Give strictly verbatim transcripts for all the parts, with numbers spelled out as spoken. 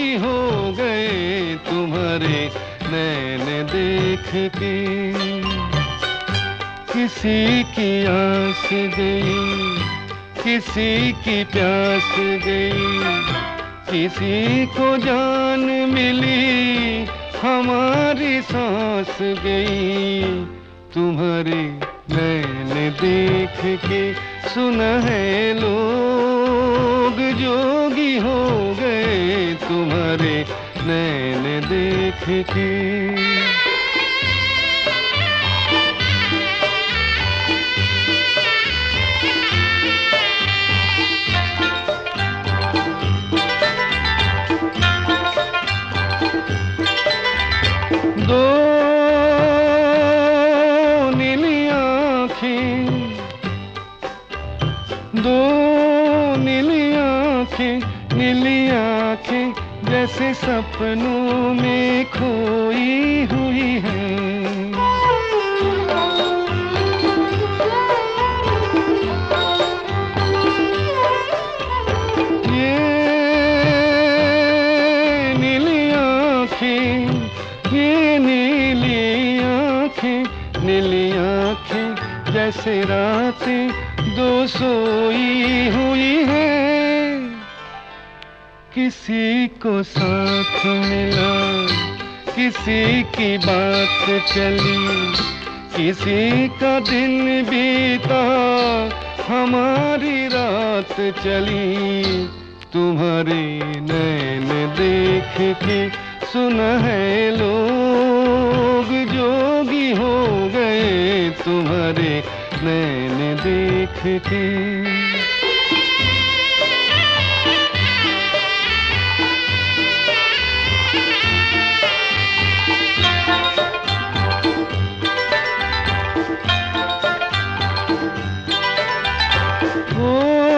जोगी हो गए तुम्हारे नैन देख के। किसी की आस गई, किसी की प्यास गई, किसी को जान मिली, हमारी सांस गई तुम्हारे नैन देख के। सुना है लोग जोगी हो गए तुम्हारे नैन देख के। दो नीली आँखें, दो नीली आँखें, नीली आँखें जैसे सपनों में खोई हुई हैं। ये नीली आँखें, ये नीली आँखें, नीली आँखें जैसे रातें दो सोई हुई है। किसी को साथ मिला, किसी की बात चली, किसी का दिन बीता, हमारी रात चली तुम्हारे नैन देख के। सुना है लोग जोगी हो गए तुम्हारे नैन देख के। वो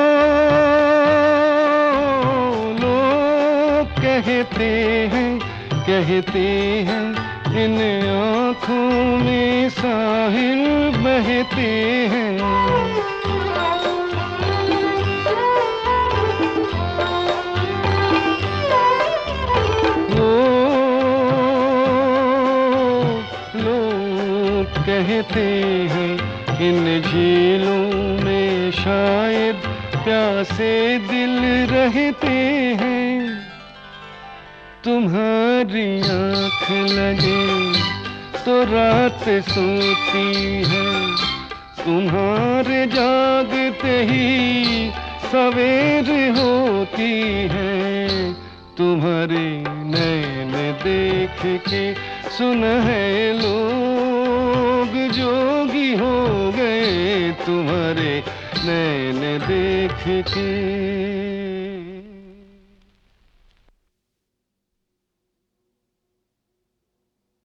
लोग कहते हैं, कहते हैं इन आँखों में साहिल बहते हैं। वो लोग कहते हैं इन झीलों में शायद प्यासे दिल रहते हैं। तुम्हारी आँख लगे तो रात सोती है, तुम्हारे जागते ही सवेर होती है तुम्हारे नैन देख के। सुना है लोग जोगी हो गए तुम्हारे नैन देख के।